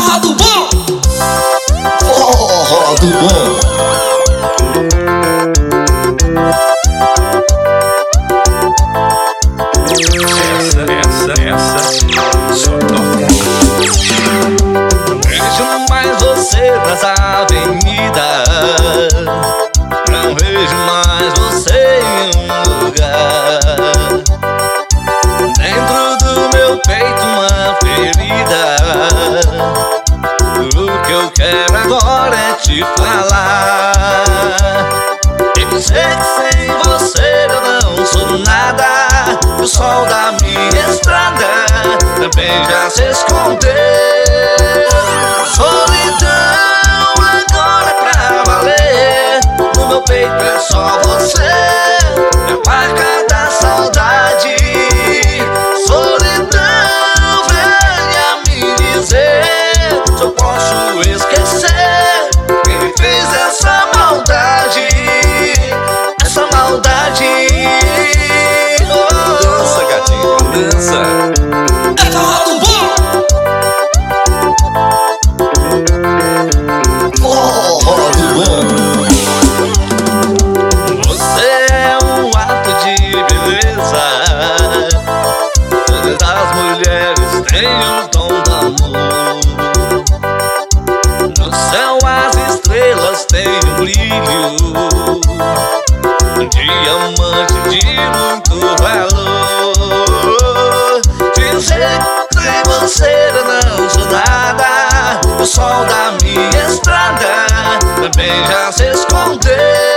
forró do bom. Forró do bom. Essa só toca. Não vejo mais você nas avenidas, não vejo mais você em um lugar. Dentro do meu peito uma ferida. O que eu quero agora é te falar. Eu sei que sem você eu não sou nada. O sol da minha estrada também já se escondeu. Solidão agora é pra valer. No meu peito é só você, minha marca da saudade. Solidão, venha me dizer se eu posso esquecer quem me fez essa maldade. Essa maldade. Dança, gatinho, dança. É forró do bom. Forró do bom. Você é um ato de beleza. As mulheres têm o dom do amor. No céu as estrelas têm um brilho, um diamante de muito valor. Dizer que sem você eu não sou nada. O sol da minha estrada também já se escondeu.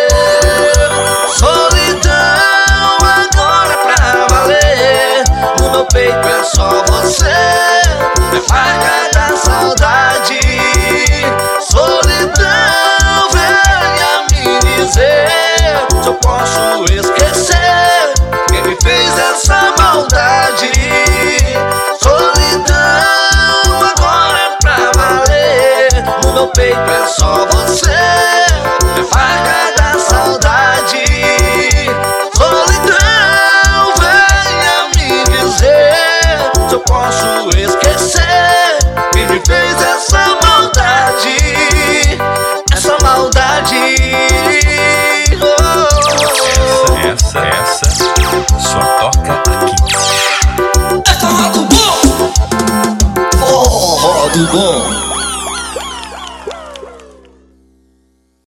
Solidão agora é pra valer. No meu peito é só você, minha marca da saudade. Solidão, venha me dizer se eu posso esquecer quem me fez essa maldade. Solidão agora é pra valer. No meu peito é só você,